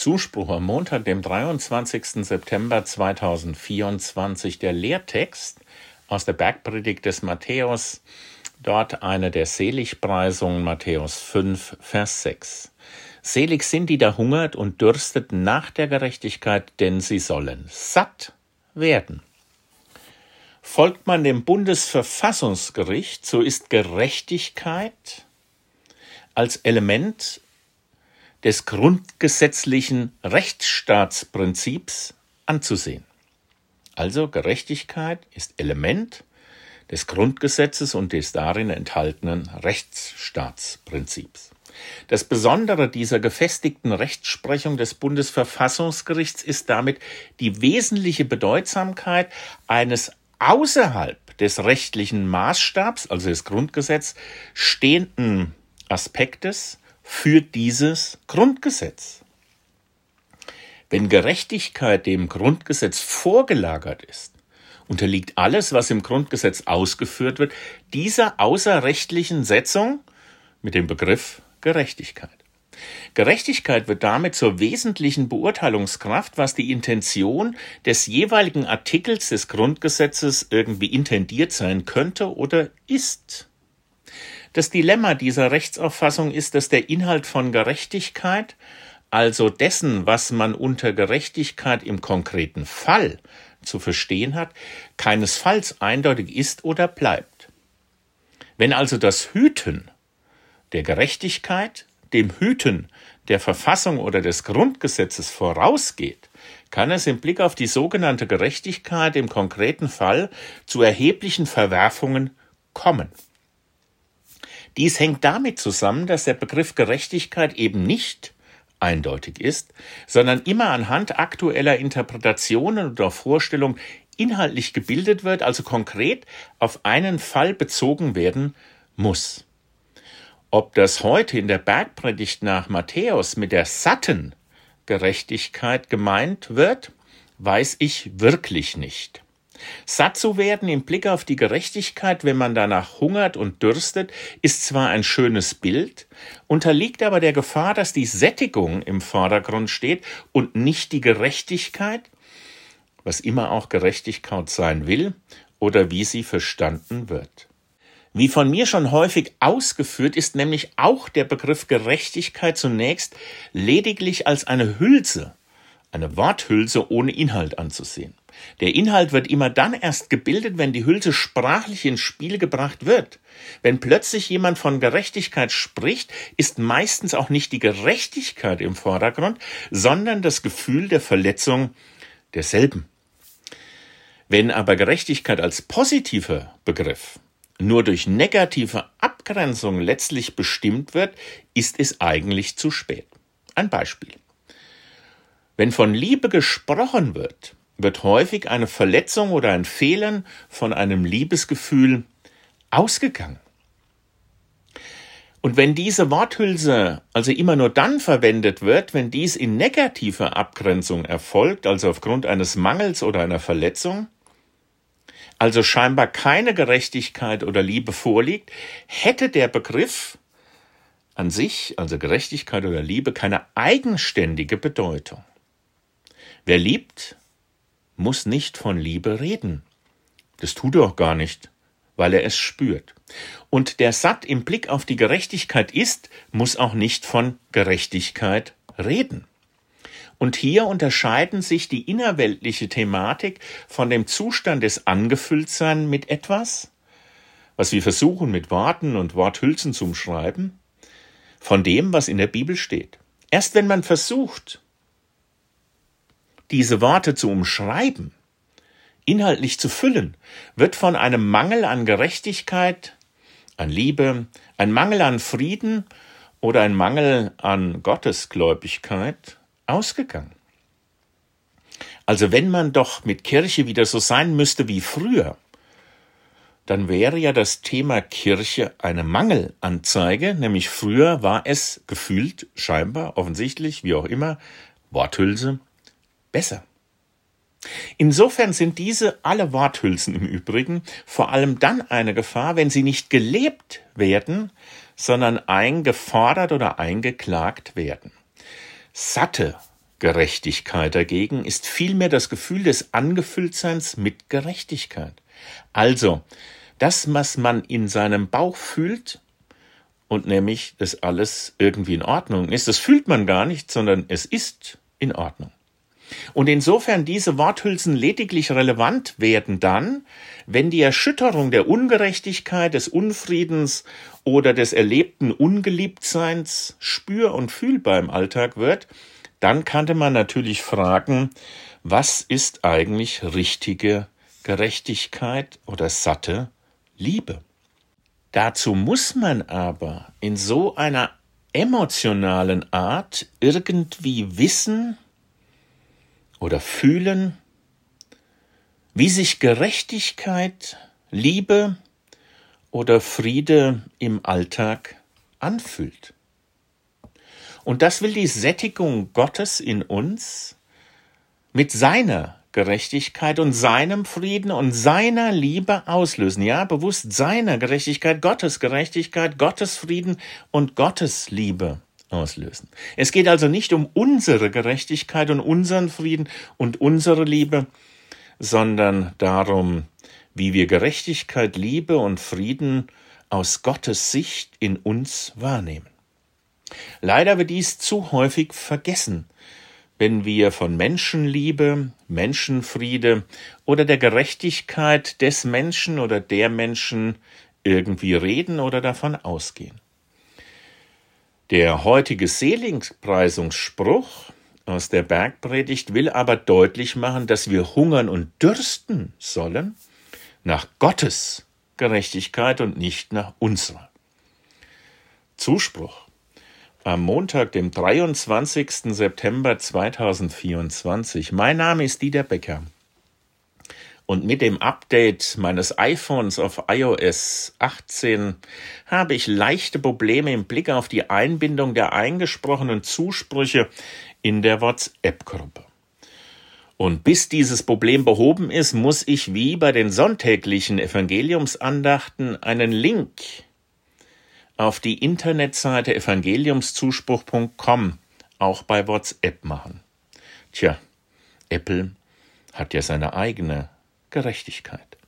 Zuspruch am Montag, dem 23. September 2024, der Lehrtext aus der Bergpredigt des Matthäus, dort eine der Seligpreisungen, Matthäus 5, Vers 6. Selig sind, die da hungert und dürstet nach der Gerechtigkeit, denn sie sollen satt werden. Folgt man dem Bundesverfassungsgericht, so ist Gerechtigkeit als Element des grundgesetzlichen Rechtsstaatsprinzips anzusehen. Also Gerechtigkeit ist Element des Grundgesetzes und des darin enthaltenen Rechtsstaatsprinzips. Das Besondere dieser gefestigten Rechtsprechung des Bundesverfassungsgerichts ist damit die wesentliche Bedeutsamkeit eines außerhalb des rechtlichen Maßstabs, also des Grundgesetzes, stehenden Aspektes für dieses Grundgesetz. Wenn Gerechtigkeit dem Grundgesetz vorgelagert ist, unterliegt alles, was im Grundgesetz ausgeführt wird, dieser außerrechtlichen Setzung mit dem Begriff Gerechtigkeit. Gerechtigkeit wird damit zur wesentlichen Beurteilungskraft, was die Intention des jeweiligen Artikels des Grundgesetzes irgendwie intendiert sein könnte oder ist. Das Dilemma dieser Rechtsauffassung ist, dass der Inhalt von Gerechtigkeit, also dessen, was man unter Gerechtigkeit im konkreten Fall zu verstehen hat, keinesfalls eindeutig ist oder bleibt. Wenn also das Hüten der Gerechtigkeit dem Hüten der Verfassung oder des Grundgesetzes vorausgeht, kann es im Blick auf die sogenannte Gerechtigkeit im konkreten Fall zu erheblichen Verwerfungen kommen. Dies hängt damit zusammen, dass der Begriff Gerechtigkeit eben nicht eindeutig ist, sondern immer anhand aktueller Interpretationen oder Vorstellungen inhaltlich gebildet wird, also konkret auf einen Fall bezogen werden muss. Ob das heute in der Bergpredigt nach Matthäus mit der satten Gerechtigkeit gemeint wird, weiß ich wirklich nicht. Satt zu werden im Blick auf die Gerechtigkeit, wenn man danach hungert und dürstet, ist zwar ein schönes Bild, unterliegt aber der Gefahr, dass die Sättigung im Vordergrund steht und nicht die Gerechtigkeit, was immer auch Gerechtigkeit sein will oder wie sie verstanden wird. Wie von mir schon häufig ausgeführt, ist nämlich auch der Begriff Gerechtigkeit zunächst lediglich als eine Hülse, eine Worthülse ohne Inhalt anzusehen. Der Inhalt wird immer dann erst gebildet, wenn die Hülse sprachlich ins Spiel gebracht wird. Wenn plötzlich jemand von Gerechtigkeit spricht, ist meistens auch nicht die Gerechtigkeit im Vordergrund, sondern das Gefühl der Verletzung derselben. Wenn aber Gerechtigkeit als positiver Begriff nur durch negative Abgrenzung letztlich bestimmt wird, ist es eigentlich zu spät. Ein Beispiel. Wenn von Liebe gesprochen wird, wird häufig eine Verletzung oder ein Fehlen von einem Liebesgefühl ausgegangen. Und wenn diese Worthülse also immer nur dann verwendet wird, wenn dies in negativer Abgrenzung erfolgt, also aufgrund eines Mangels oder einer Verletzung, also scheinbar keine Gerechtigkeit oder Liebe vorliegt, hätte der Begriff an sich, also Gerechtigkeit oder Liebe, keine eigenständige Bedeutung. Wer liebt, muss nicht von Liebe reden. Das tut er auch gar nicht, weil er es spürt. Und der satt im Blick auf die Gerechtigkeit ist, muss auch nicht von Gerechtigkeit reden. Und hier unterscheiden sich die innerweltliche Thematik von dem Zustand des Angefülltsein mit etwas, was wir versuchen mit Worten und Worthülsen zu umschreiben, von dem, was in der Bibel steht. Erst wenn man versucht, diese Worte zu umschreiben, inhaltlich zu füllen, wird von einem Mangel an Gerechtigkeit, an Liebe, ein Mangel an Frieden oder ein Mangel an Gottesgläubigkeit ausgegangen. Also wenn man doch mit Kirche wieder so sein müsste wie früher, dann wäre ja das Thema Kirche eine Mangelanzeige, nämlich früher war es gefühlt, scheinbar, offensichtlich, wie auch immer, Worthülse, besser. Insofern sind diese alle Worthülsen im Übrigen vor allem dann eine Gefahr, wenn sie nicht gelebt werden, sondern eingefordert oder eingeklagt werden. Satte Gerechtigkeit dagegen ist vielmehr das Gefühl des Angefülltseins mit Gerechtigkeit. Also, das, was man in seinem Bauch fühlt, und nämlich, dass alles irgendwie in Ordnung ist, das fühlt man gar nicht, sondern es ist in Ordnung. Und insofern diese Worthülsen lediglich relevant werden dann, wenn die Erschütterung der Ungerechtigkeit, des Unfriedens oder des erlebten Ungeliebtseins spür- und fühlbar im Alltag wird, dann könnte man natürlich fragen, was ist eigentlich richtige Gerechtigkeit oder satte Liebe? Dazu muss man aber in so einer emotionalen Art irgendwie wissen oder fühlen, wie sich Gerechtigkeit, Liebe oder Friede im Alltag anfühlt. Und das will die Sättigung Gottes in uns mit seiner Gerechtigkeit und seinem Frieden und seiner Liebe auslösen. Ja, bewusst seiner Gerechtigkeit, Gottes Frieden und Gottes Liebe auslösen. Es geht also nicht um unsere Gerechtigkeit und unseren Frieden und unsere Liebe, sondern darum, wie wir Gerechtigkeit, Liebe und Frieden aus Gottes Sicht in uns wahrnehmen. Leider wird dies zu häufig vergessen, wenn wir von Menschenliebe, Menschenfriede oder der Gerechtigkeit des Menschen oder der Menschen irgendwie reden oder davon ausgehen. Der heutige Seligpreisungsspruch aus der Bergpredigt will aber deutlich machen, dass wir hungern und dürsten sollen nach Gottes Gerechtigkeit und nicht nach unserer. Zuspruch. Am Montag, dem 23. September 2024. Mein Name ist Dieter Becker. Und mit dem Update meines iPhones auf iOS 18 habe ich leichte Probleme im Blick auf die Einbindung der eingesprochenen Zusprüche in der WhatsApp-Gruppe. Und bis dieses Problem behoben ist, muss ich wie bei den sonntäglichen Evangeliumsandachten einen Link auf die Internetseite evangeliumszuspruch.com auch bei WhatsApp machen. Tja, Apple hat ja seine eigene Gerechtigkeit.